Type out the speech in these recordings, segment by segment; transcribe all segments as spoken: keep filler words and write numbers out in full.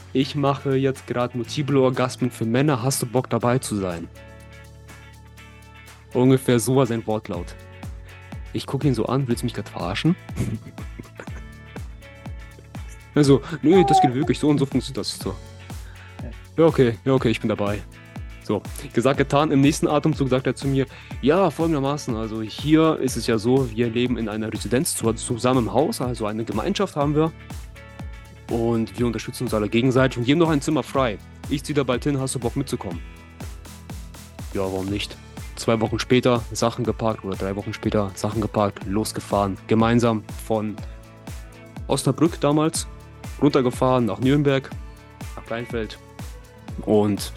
Ich mache jetzt gerade Multiple Orgasmen für Männer. Hast du Bock dabei zu sein? Ungefähr so war sein Wortlaut. Ich gucke ihn so an, willst du mich gerade verarschen? Also, nö, das geht wirklich, so und so funktioniert das so. Ja, okay, ja, okay, ich bin dabei. So, gesagt, getan. Im nächsten Atemzug sagt er zu mir, ja, folgendermaßen, also hier ist es ja so, wir leben in einer Residenz zu- zusammen im Haus, also eine Gemeinschaft haben wir und wir unterstützen uns alle gegenseitig und geben noch ein Zimmer frei. Ich ziehe da bald hin, hast du Bock mitzukommen? Ja, warum nicht? Zwei Wochen später Sachen gepackt oder drei Wochen später Sachen gepackt, losgefahren, gemeinsam von Osnabrück damals runtergefahren nach Nürnberg, nach Kleinfeld und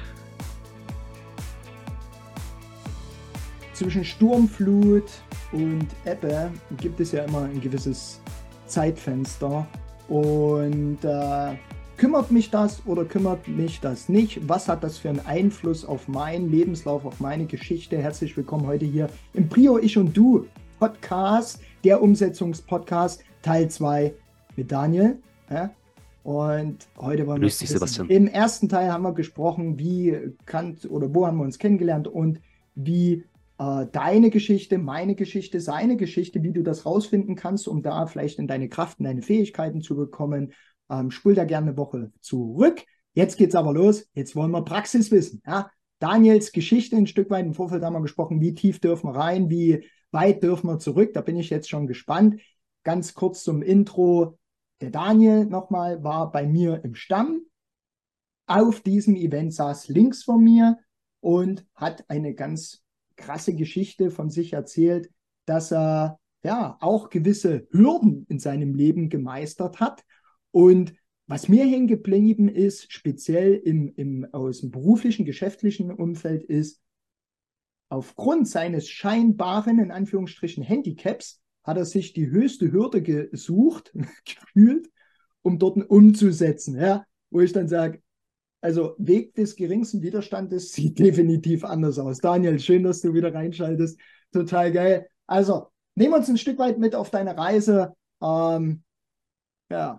Zwischen Sturmflut und Ebbe gibt es ja immer ein gewisses Zeitfenster. Und äh, kümmert mich das oder kümmert mich das nicht? Was hat das für einen Einfluss auf meinen Lebenslauf, auf meine Geschichte? Herzlich willkommen heute hier im Prio Ich und Du Podcast, der Umsetzungspodcast, Teil zwei mit Daniel. Ja? Und heute wollen wir grüß es dich, wissen. Sebastian. Im ersten Teil haben wir gesprochen, wie kann oder wo haben wir uns kennengelernt und wie äh, deine Geschichte, meine Geschichte, seine Geschichte, wie du das rausfinden kannst, um da vielleicht in deine Kraft, in deine Fähigkeiten zu bekommen. Ähm, spul da gerne eine Woche zurück. Jetzt geht's aber los. Jetzt wollen wir Praxiswissen. Ja? Daniels Geschichte ein Stück weit. Im Vorfeld haben wir gesprochen, wie tief dürfen wir rein, wie weit dürfen wir zurück. Da bin ich jetzt schon gespannt. Ganz kurz zum Intro. Der Daniel nochmal war bei mir im Stamm. Auf diesem Event saß links von mir und hat eine ganz krasse Geschichte von sich erzählt, dass er ja auch gewisse Hürden in seinem Leben gemeistert hat. Und was mir hängen geblieben ist, speziell im, im, aus dem beruflichen, geschäftlichen Umfeld, ist, aufgrund seines scheinbaren, in Anführungsstrichen, Handicaps, hat er sich die höchste Hürde gesucht, gefühlt, um dort umzusetzen. Ja? Wo ich dann sage, also Weg des geringsten Widerstandes sieht definitiv anders aus. Daniel, schön, dass du wieder reinschaltest. Total geil. Also, nehmen wir uns ein Stück weit mit auf deine Reise. Ähm, ja,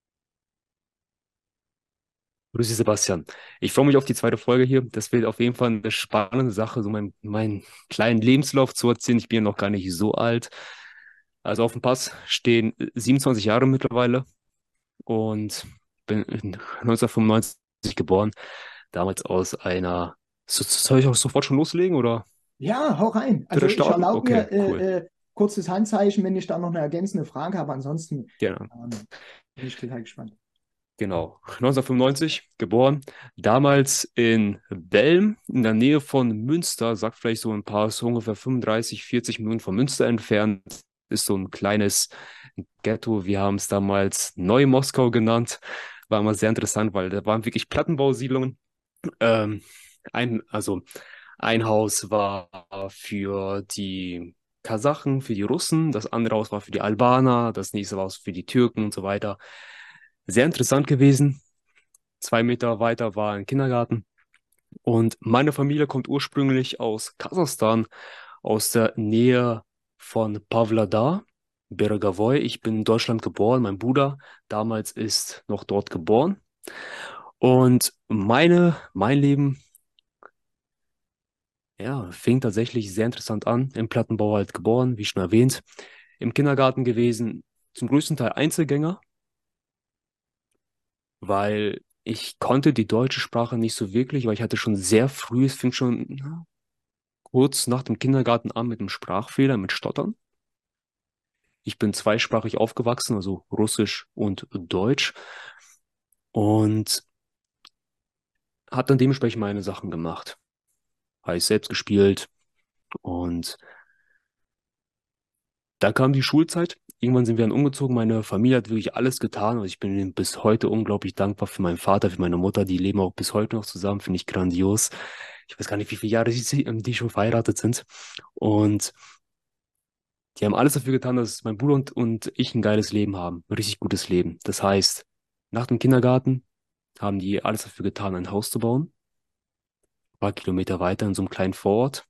Grüß dich, Sebastian. Ich freue mich auf die zweite Folge hier. Das wird auf jeden Fall eine spannende Sache, so meinen meinen kleinen Lebenslauf zu erzählen. Ich bin ja noch gar nicht so alt. Also auf dem Pass stehen siebenundzwanzig Jahre mittlerweile und bin neunzehnhundertfünfundneunzig geboren. Damals aus einer. So- Soll ich auch sofort schon loslegen oder ja, hau rein. direkt Also ich starten? erlaube Okay, mir cool. äh, äh, kurzes Handzeichen, wenn ich da noch eine ergänzende Frage habe. Ansonsten Genau. ähm, bin ich total gespannt. Genau, neunzehnhundertfünfundneunzig geboren, damals in Belm in der Nähe von Münster, sagt vielleicht so ein paar, so ungefähr fünfunddreißig, vierzig Minuten von Münster entfernt, ist so ein kleines Ghetto. Wir haben es damals Neu-Moskau genannt. War immer sehr interessant, weil da waren wirklich Plattenbausiedlungen. Ähm, ein, also ein Haus war für die Kasachen, für die Russen, das andere Haus war für die Albaner, das nächste Haus für die Türken und so weiter. Sehr interessant gewesen. Zwei Meter weiter war ein Kindergarten. Und meine Familie kommt ursprünglich aus Kasachstan, aus der Nähe von Pawlodar, Bergavoi. Ich bin in Deutschland geboren. Mein Bruder damals ist noch dort geboren. Und meine, mein Leben, ja, fing tatsächlich sehr interessant an. Im Plattenbau halt geboren, wie schon erwähnt. Im Kindergarten gewesen, zum größten Teil Einzelgänger, weil ich konnte die deutsche Sprache nicht so wirklich, weil ich hatte schon sehr früh, es fing schon na, kurz nach dem Kindergarten an mit einem Sprachfehler, mit Stottern. Ich bin zweisprachig aufgewachsen, also Russisch und Deutsch und habe dann dementsprechend meine Sachen gemacht. Heißt selbst gespielt und dann kam die Schulzeit. Irgendwann sind wir dann umgezogen. Meine Familie hat wirklich alles getan. Und ich bin ihnen bis heute unglaublich dankbar für meinen Vater, für meine Mutter. Die leben auch bis heute noch zusammen. Finde ich grandios. Ich weiß gar nicht, wie viele Jahre die, die schon verheiratet sind. Und die haben alles dafür getan, dass mein Bruder und, und ich ein geiles Leben haben. Ein richtig gutes Leben. Das heißt, nach dem Kindergarten haben die alles dafür getan, ein Haus zu bauen. Ein paar Kilometer weiter in so einem kleinen Vorort.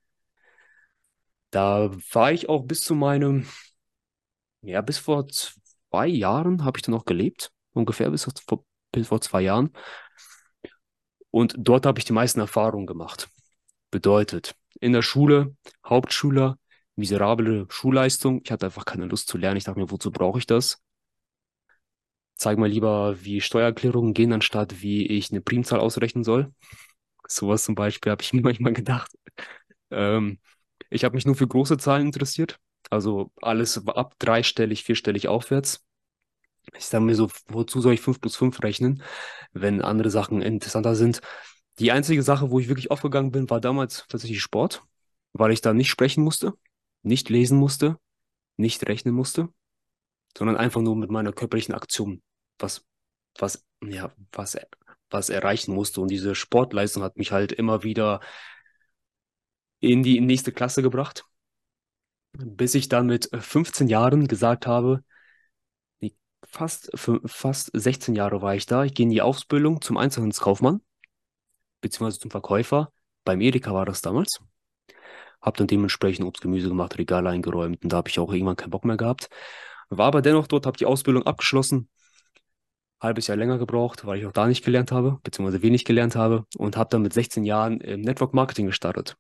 Da war ich auch bis zu meinem, ja, bis vor zwei Jahren habe ich dann noch gelebt. Ungefähr bis vor, bis vor zwei Jahren. Und dort habe ich die meisten Erfahrungen gemacht. Bedeutet, in der Schule, Hauptschüler, miserable Schulleistung. Ich hatte einfach keine Lust zu lernen. Ich dachte mir, wozu brauche ich das? Zeig mal lieber, wie Steuererklärungen gehen, anstatt wie ich eine Primzahl ausrechnen soll. Sowas zum Beispiel habe ich mir manchmal gedacht. Ähm, Ich habe mich nur für große Zahlen interessiert. Also alles ab dreistellig, vierstellig aufwärts. Ich sage mir so, wozu soll ich fünf plus fünf rechnen, wenn andere Sachen interessanter sind? Die einzige Sache, wo ich wirklich aufgegangen bin, war damals tatsächlich Sport, weil ich da nicht sprechen musste, nicht lesen musste, nicht rechnen musste, sondern einfach nur mit meiner körperlichen Aktion was, was, ja, was, was erreichen musste. Und diese Sportleistung hat mich halt immer wieder in die nächste Klasse gebracht, bis ich dann mit fünfzehn Jahren gesagt habe, nee, fast, fü- fast sechzehn Jahre war ich da, ich gehe in die Ausbildung zum Einzelhandelskaufmann, beziehungsweise zum Verkäufer. Beim Edeka war das damals. Hab dann dementsprechend Obst, Gemüse gemacht, Regale eingeräumt und da habe ich auch irgendwann keinen Bock mehr gehabt. War aber dennoch dort, habe die Ausbildung abgeschlossen, halbes Jahr länger gebraucht, weil ich auch da nicht gelernt habe, beziehungsweise wenig gelernt habe und habe dann mit sechzehn Jahren im Network Marketing gestartet.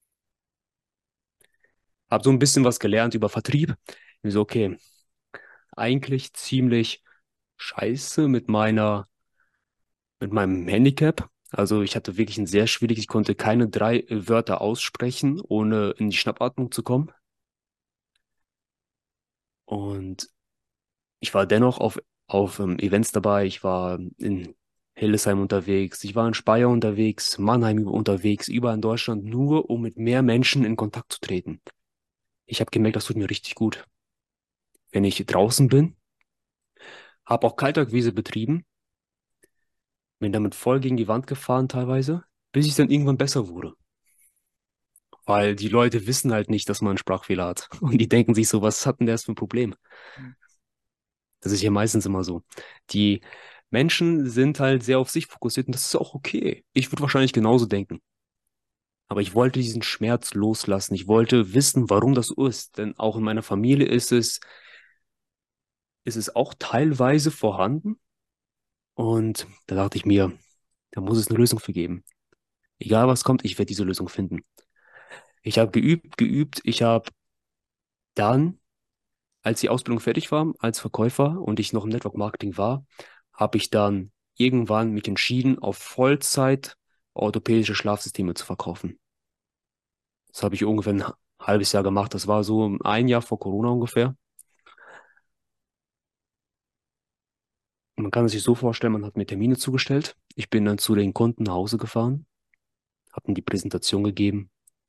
Habe so ein bisschen was gelernt über Vertrieb. Ich so, okay, eigentlich ziemlich scheiße mit meiner, mit meinem Handicap. Also ich hatte wirklich ein sehr schwierig, ich konnte keine drei äh, Wörter aussprechen, ohne in die Schnappatmung zu kommen. Und ich war dennoch auf, auf ähm, Events dabei. Ich war in Hildesheim unterwegs, ich war in Speyer unterwegs, Mannheim unterwegs, überall in Deutschland, nur um mit mehr Menschen in Kontakt zu treten. Ich habe gemerkt, das tut mir richtig gut. Wenn ich draußen bin, habe auch Kaltakquise betrieben, bin damit voll gegen die Wand gefahren teilweise, bis ich dann irgendwann besser wurde. Weil die Leute wissen halt nicht, dass man einen Sprachfehler hat. Und die denken sich so, was hat denn der jetzt für ein Problem? Das ist ja meistens immer so. Die Menschen sind halt sehr auf sich fokussiert und das ist auch okay. Ich würde wahrscheinlich genauso denken. Aber ich wollte diesen Schmerz loslassen. Ich wollte wissen, warum das so ist. Denn auch in meiner Familie ist es, ist es auch teilweise vorhanden. Und da dachte ich mir, da muss es eine Lösung für geben. Egal was kommt, ich werde diese Lösung finden. Ich habe geübt, geübt. Ich habe dann, als die Ausbildung fertig war, als Verkäufer und ich noch im Network Marketing war, habe ich dann irgendwann mich entschieden, auf Vollzeit orthopädische Schlafsysteme zu verkaufen. Das habe ich ungefähr ein halbes Jahr gemacht. Das war so ein Jahr vor Corona ungefähr. Man kann es sich so vorstellen, man hat mir Termine zugestellt. Ich bin dann zu den Kunden nach Hause gefahren, habe ihnen die Präsentation gegeben.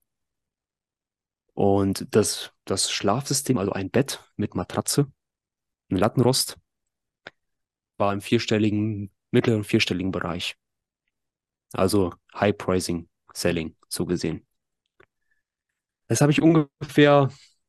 Und das, das Schlafsystem, also ein Bett mit Matratze, ein Lattenrost, war im vierstelligen, mittleren vierstelligen Bereich. Also High Pricing Selling, so gesehen. Das habe ich ungefähr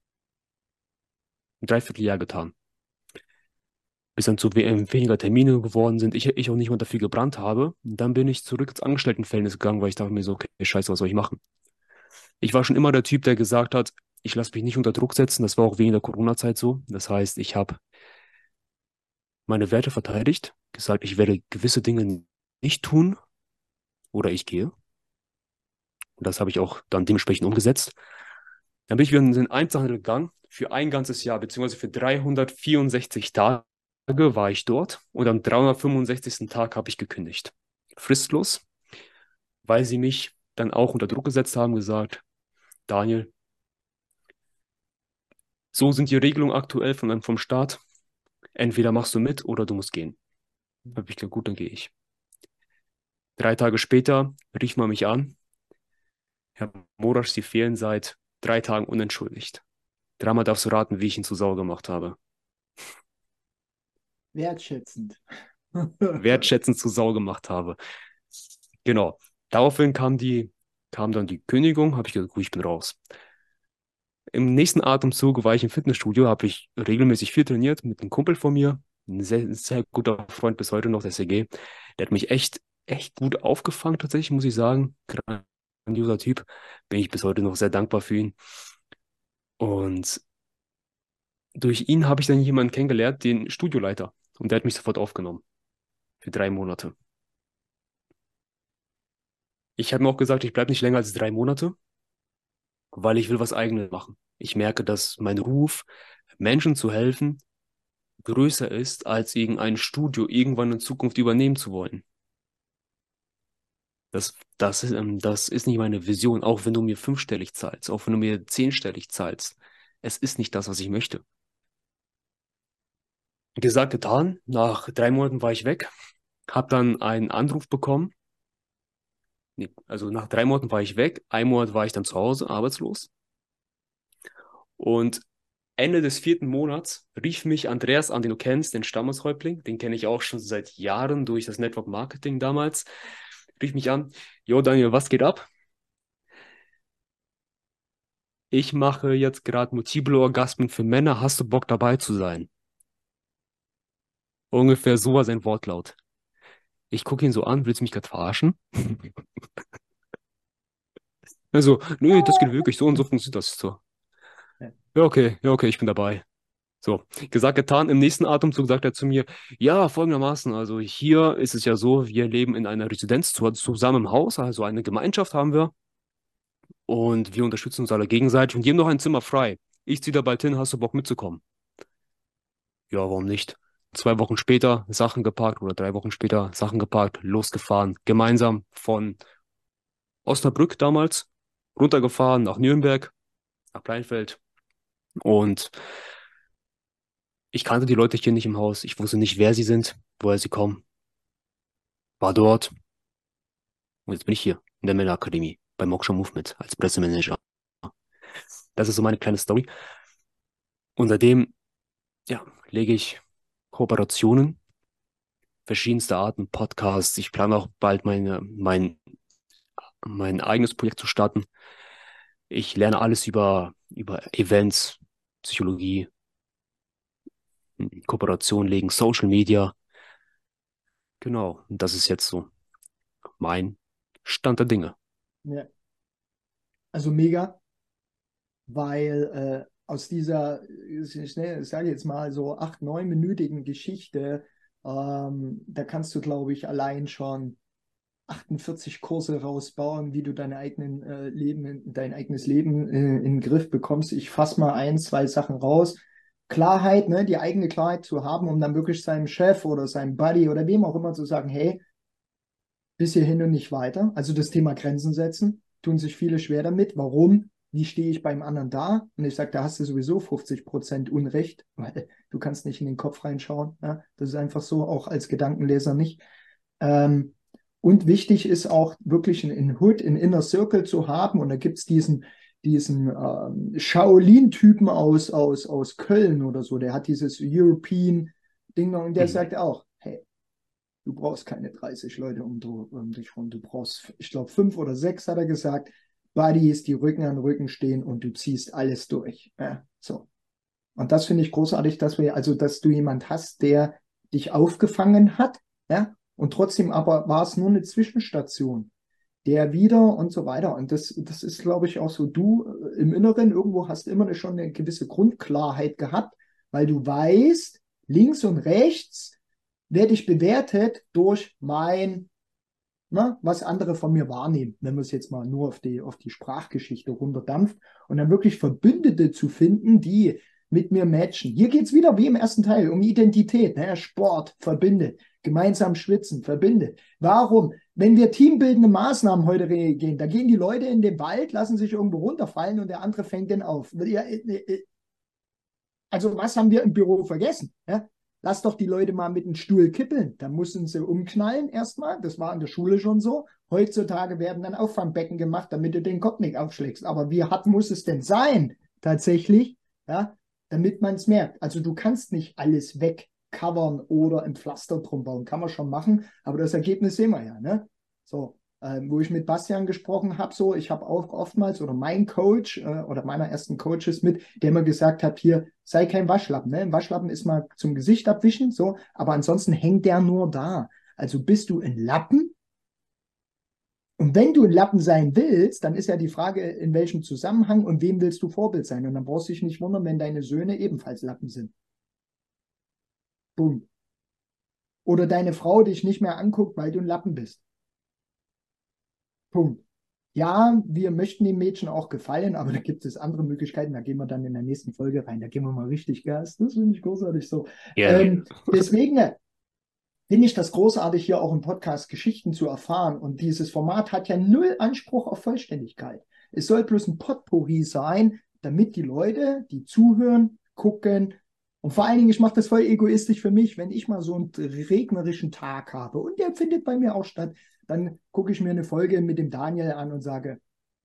ein Dreivierteljahr getan, bis dann zu we äh, weniger Termine geworden sind. Ich, ich auch nicht mehr dafür gebrannt habe. Und dann bin ich zurück ins Angestelltenverhältnis gegangen, weil ich dachte mir so, okay, scheiße, was soll ich machen? Ich war schon immer der Typ, der gesagt hat, ich lasse mich nicht unter Druck setzen. Das war auch wegen der Corona-Zeit so. Das heißt, ich habe meine Werte verteidigt, gesagt, ich werde gewisse Dinge nicht tun oder ich gehe. Und das habe ich auch dann dementsprechend umgesetzt. Dann bin ich wieder in den Einzelhandel gegangen. Für ein ganzes Jahr, beziehungsweise für dreihundertvierundsechzig Tage war ich dort. Und am dreihundertfünfundsechzigsten Tag habe ich gekündigt. Fristlos, weil sie mich dann auch unter Druck gesetzt haben, gesagt, Daniel, so sind die Regelungen aktuell von, vom Staat. Entweder machst du mit oder du musst gehen. Da habe ich gesagt, gut, dann gehe ich. Drei Tage später rief man mich an. Herr Morasch, Sie fehlen seit drei Tagen unentschuldigt. Dreimal darfst du raten, wie ich ihn zu Sau gemacht habe. Wertschätzend. Wertschätzend zu Sau gemacht habe. Genau. Daraufhin kam die, kam dann die Kündigung, habe ich gesagt, gut, ich bin raus. Im nächsten Atemzug war ich im Fitnessstudio, habe ich regelmäßig viel trainiert mit einem Kumpel von mir, ein sehr, sehr guter Freund bis heute noch, der Sergej. Der hat mich echt, echt gut aufgefangen, tatsächlich, muss ich sagen. Grandioser Typ. Bin ich bis heute noch sehr dankbar für ihn. Und durch ihn habe ich dann jemanden kennengelernt, den Studioleiter. Und der hat mich sofort aufgenommen. für drei Monate. Ich habe mir auch gesagt, ich bleibe nicht länger als drei Monate, weil ich will was Eigenes machen. Ich merke, dass mein Ruf, Menschen zu helfen, größer ist, als irgendein Studio irgendwann in Zukunft übernehmen zu wollen. Das, das ist, ähm, das ist nicht meine Vision, auch wenn du mir fünfstellig zahlst, auch wenn du mir zehnstellig zahlst. Es ist nicht das, was ich möchte. Gesagt, getan. Nach drei Monaten war ich weg, habe dann einen Anruf bekommen. Nee, also nach drei Monaten war ich weg, ein Monat war ich dann zu Hause, arbeitslos. Und Ende des vierten Monats rief mich Andreas an, den du kennst, den Stammeshäuptling. Den kenne ich auch schon seit Jahren durch das Network Marketing damals. Rief mich an, Jo Daniel, was geht ab? Ich mache jetzt gerade Multiple Orgasmen für Männer. Hast du Bock dabei zu sein? Ungefähr so war sein Wortlaut. Ich gucke ihn so an, willst du mich gerade verarschen? Also, nö, das geht wirklich, so und so funktioniert das so. Ja. Ja, okay, ja, okay, ich bin dabei. So, gesagt, getan. Im nächsten Atemzug sagt er zu mir, ja, folgendermaßen, also hier ist es ja so, wir leben in einer Residenz zu- zusammen im Haus, also eine Gemeinschaft haben wir und wir unterstützen uns alle gegenseitig und die haben noch ein Zimmer frei. Ich ziehe da bald hin, hast du Bock mitzukommen? Ja, warum nicht? Zwei Wochen später Sachen gepackt oder drei Wochen später Sachen gepackt, losgefahren, gemeinsam von Osnabrück damals runtergefahren nach Nürnberg, nach Pleinfeld und ich kannte die Leute hier nicht im Haus. Ich wusste nicht, wer sie sind, woher sie kommen. War dort und jetzt bin ich hier in der Männerakademie bei Moksha Movement als Pressemanager. Das ist so meine kleine Story. Und seitdem, ja, lege ich Kooperationen, verschiedenste Arten, Podcasts. Ich plane auch bald meine, mein, mein eigenes Projekt zu starten. Ich lerne alles über, über Events, Psychologie, Kooperation legen, Social Media. Genau. Und das ist jetzt so mein Stand der Dinge. Ja. Also mega, weil äh, aus dieser, ich sage jetzt mal so acht, neunminütigen Geschichte, ähm, da kannst du, glaube ich, allein schon achtundvierzig Kurse rausbauen, wie du deine eigenen, äh, Leben, dein eigenes Leben äh, in den Griff bekommst. Ich fasse mal ein, zwei Sachen raus. Klarheit, ne, die eigene Klarheit zu haben, um dann wirklich seinem Chef oder seinem Buddy oder wem auch immer zu sagen, hey, bis hierhin und nicht weiter. Also das Thema Grenzen setzen, tun sich viele schwer damit. Warum? Wie stehe ich beim anderen da? Und ich sage, da hast du sowieso fünfzig Prozent Unrecht, weil du kannst nicht in den Kopf reinschauen. Ja? Das ist einfach so, auch als Gedankenleser nicht. Ähm, und wichtig ist auch wirklich einen Hood, einen Inner Circle zu haben. Und da gibt es diesen, diesen ähm, Shaolin-Typen aus, aus, aus Köln oder so, der hat dieses European-Ding und der Mhm. sagt auch, hey, du brauchst keine dreißig Leute um, um dich rum. Du brauchst, ich glaube, fünf oder sechs, hat er gesagt. Buddies, die Rücken an Rücken stehen und du ziehst alles durch. Ja, so. Und das finde ich großartig, dass wir, also, dass du jemand hast, der dich aufgefangen hat, ja, und trotzdem aber war es nur eine Zwischenstation, der wieder und so weiter. Und das, das ist, glaube ich, auch so, du äh, im Inneren irgendwo hast immer schon eine gewisse Grundklarheit gehabt, weil du weißt, links und rechts werde ich bewertet durch mein, na, was andere von mir wahrnehmen, wenn man es jetzt mal nur auf die, auf die Sprachgeschichte runterdampft und dann wirklich Verbündete zu finden, die mit mir matchen. Hier geht es wieder wie im ersten Teil um Identität, ne? Sport verbindet, gemeinsam schwitzen verbindet. Warum? Wenn wir teambildende Maßnahmen heute gehen, da gehen die Leute in den Wald, lassen sich irgendwo runterfallen und der andere fängt den auf. Also was haben wir im Büro vergessen? Ja? Lass doch die Leute mal mit dem Stuhl kippeln. Da müssen sie umknallen erstmal. Das war in der Schule schon so. Heutzutage werden dann Auffangbecken gemacht, damit du den Kopf nicht aufschlägst. Aber wie hart muss es denn sein, tatsächlich, ja, damit man es merkt? Also du kannst nicht alles wegcovern oder ein Pflaster drum bauen. Kann man schon machen, aber das Ergebnis sehen wir ja. Ne? So, ähm, wo ich mit Bastian gesprochen habe, so, ich habe auch oftmals oder mein Coach äh, oder meiner ersten Coaches mit, der mir gesagt hat, hier, sei kein Waschlappen. Ne? Ein Waschlappen ist mal zum Gesicht abwischen, so, aber ansonsten hängt der nur da. Also bist du ein Lappen? Und wenn du ein Lappen sein willst, dann ist ja die Frage, in welchem Zusammenhang und wem willst du Vorbild sein? Und dann brauchst du dich nicht wundern, wenn deine Söhne ebenfalls Lappen sind. Boom. Oder deine Frau dich nicht mehr anguckt, weil du ein Lappen bist. Punkt. Ja, wir möchten dem Mädchen auch gefallen, aber da gibt es andere Möglichkeiten. Da gehen wir dann in der nächsten Folge rein. Da gehen wir mal richtig Gas. Das finde ich großartig so. Gerne. Ähm, deswegen finde ich das großartig, hier auch im Podcast Geschichten zu erfahren. Und dieses Format hat ja null Anspruch auf Vollständigkeit. Es soll bloß ein Potpourri sein, damit die Leute, die zuhören, gucken. Und vor allen Dingen, ich mache das voll egoistisch für mich, wenn ich mal so einen regnerischen Tag habe. Und der findet bei mir auch statt. Dann gucke ich mir eine Folge mit dem Daniel an und sage,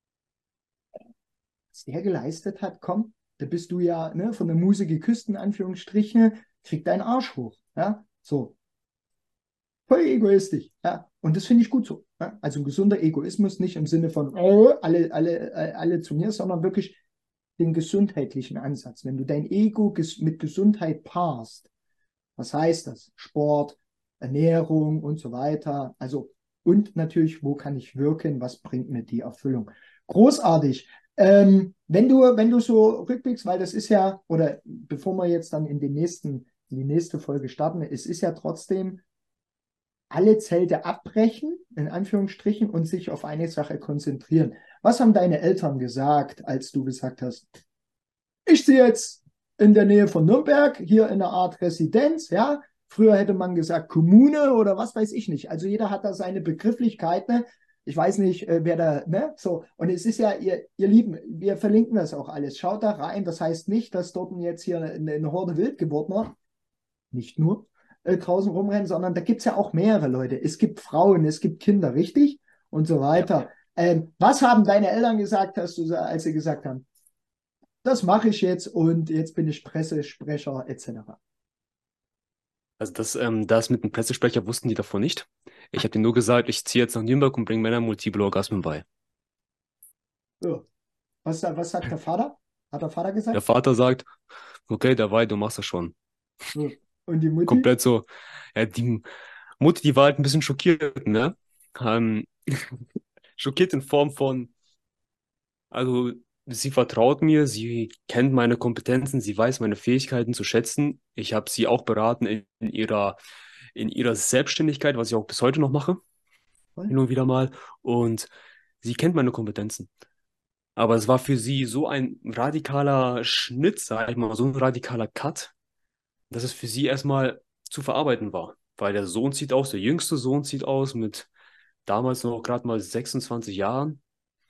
was der geleistet hat, komm, da bist du ja ne, von der Muse geküsst, in Anführungsstrichen, krieg deinen Arsch hoch. Ja, so. Voll egoistisch. Ja, und das finde ich gut so. Ja? Also ein gesunder Egoismus, nicht im Sinne von oh, alle, alle, alle zu mir, sondern wirklich den gesundheitlichen Ansatz. Wenn du dein Ego ges mit Gesundheit paarst, was heißt das? Sport, Ernährung und so weiter. Also und natürlich, wo kann ich wirken? Was bringt mir die Erfüllung? Großartig. Ähm, wenn du, wenn du so rückblickst, weil das ist ja, oder bevor wir jetzt dann in den nächsten, in die nächste Folge starten, es ist ja trotzdem alle Zelte abbrechen, in Anführungsstrichen, und sich auf eine Sache konzentrieren. Was haben deine Eltern gesagt, als du gesagt hast, ich ziehe jetzt in der Nähe von Nürnberg, hier in einer Art Residenz, ja? Früher hätte man gesagt Kommune oder was weiß ich nicht. Also jeder hat da seine Begrifflichkeiten. Ich weiß nicht, wer da, ne? So. Und es ist ja, ihr, ihr Lieben, wir verlinken das auch alles. Schaut da rein. Das heißt nicht, dass dort jetzt hier eine, eine Horde Wildgeburtner, nicht nur, äh, draußen rumrennen, sondern da gibt es ja auch mehrere Leute. Es gibt Frauen, es gibt Kinder, richtig? Und so weiter. Ja. Ähm, was haben deine Eltern gesagt, hast du, als sie gesagt haben, das mache ich jetzt und jetzt bin ich Pressesprecher et cetera? Also das, ähm, das mit dem Pressesprecher wussten die davon nicht. Ich habe denen nur gesagt, ich ziehe jetzt nach Nürnberg und bringe Männern multiple Orgasmen bei. Ja. Was, was sagt der Vater? Hat der Vater gesagt? Der Vater sagt, okay, dabei, du machst das schon. Ja. Und die Mutti? Komplett so. Ja, die Mutti, die war halt ein bisschen schockiert, ne? Ähm, schockiert in Form von, also sie vertraut mir, sie kennt meine Kompetenzen, sie weiß meine Fähigkeiten zu schätzen. Ich habe sie auch beraten in, in ihrer, in ihrer Selbstständigkeit, was ich auch bis heute noch mache, hin und wieder mal. Und sie kennt meine Kompetenzen. Aber es war für sie so ein radikaler Schnitt, sag ich mal, so ein radikaler Cut, dass es für sie erstmal zu verarbeiten war. Weil der Sohn zieht aus, der jüngste Sohn zieht aus mit damals noch gerade mal sechsundzwanzig Jahren.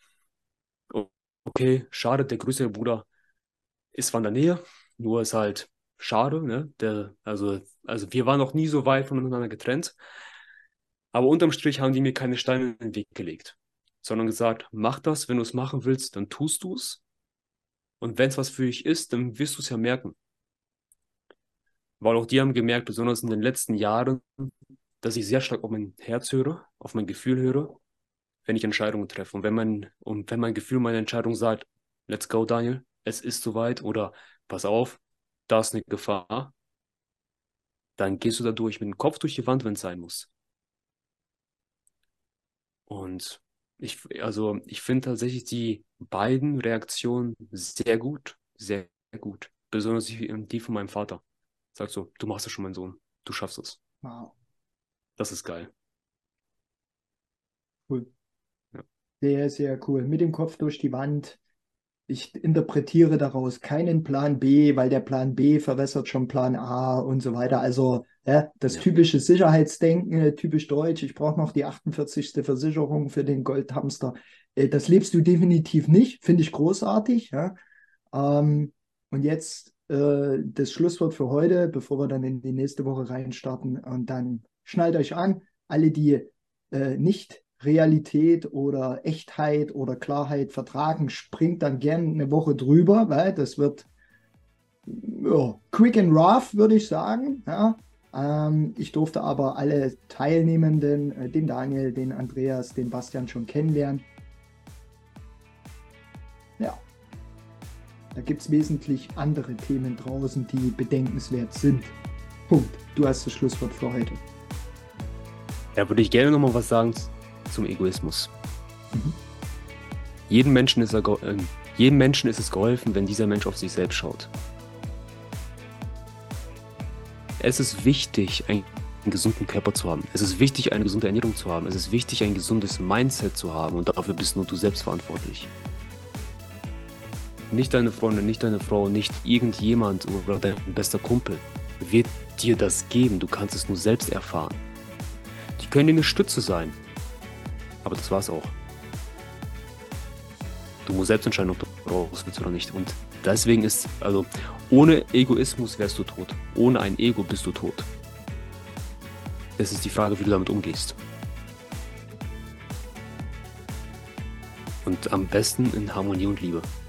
Okay, schade, der größere Bruder ist zwar in der Nähe, nur ist halt schade, ne? Der, also, also wir waren noch nie so weit voneinander getrennt. Aber unterm Strich haben die mir keine Steine in den Weg gelegt, sondern gesagt, mach das, wenn du es machen willst, dann tust du es. Und wenn es was für dich ist, dann wirst du es ja merken. Weil auch die haben gemerkt, besonders in den letzten Jahren, dass ich sehr stark auf mein Herz höre, auf mein Gefühl höre, wenn ich Entscheidungen treffe. Und wenn mein, und wenn mein Gefühl meine Entscheidung sagt, let's go, Daniel, es ist soweit oder pass auf, da ist eine Gefahr, dann gehst du da durch, mit dem Kopf durch die Wand, wenn es sein muss. Und ich, also ich finde tatsächlich die beiden Reaktionen sehr gut, sehr gut. Besonders die, die von meinem Vater. Sagt so, du machst es schon, mein Sohn, du schaffst es. Wow. Das ist geil. Cool. Ja. Sehr, sehr cool. Mit dem Kopf durch die Wand. Ich interpretiere daraus keinen Plan B, weil der Plan B verwässert schon Plan A und so weiter. Also ja, das Ja. typische Sicherheitsdenken, typisch deutsch. Ich brauche noch die achtundvierzigste Versicherung für den Goldhamster. Äh, Das lebst du definitiv nicht. Finde ich großartig. Ja. Ähm, und jetzt äh, das Schlusswort für heute, bevor wir dann in die nächste Woche reinstarten. Und dann schnallt euch an, alle, die äh, nicht Realität oder Echtheit oder Klarheit vertragen, springt dann gern eine Woche drüber, weil das wird ja, quick and rough, würde ich sagen. Ja. Ähm, ich durfte aber alle Teilnehmenden, äh, den Daniel, den Andreas, den Bastian schon kennenlernen. Ja, da gibt es wesentlich andere Themen draußen, die bedenkenswert sind. Punkt. Du hast das Schlusswort für heute. Da würde ich gerne nochmal was sagen zum Egoismus. Mhm. Jedem Menschen ist er, ge- äh, jedem Menschen ist es geholfen, wenn dieser Mensch auf sich selbst schaut. Es ist wichtig, ein einen gesunden Körper zu haben. Es ist wichtig, eine gesunde Ernährung zu haben. Es ist wichtig, ein gesundes Mindset zu haben. Und dafür bist nur du selbst verantwortlich. Nicht deine Freundin, nicht deine Frau, nicht irgendjemand oder dein bester Kumpel wird dir das geben. Du kannst es nur selbst erfahren. Die können dir eine Stütze sein. Aber das war's auch. Du musst selbst entscheiden, ob du raus willst oder nicht. Und deswegen ist, also, ohne Egoismus wärst du tot. Ohne ein Ego bist du tot. Es ist die Frage, wie du damit umgehst. Und am besten in Harmonie und Liebe.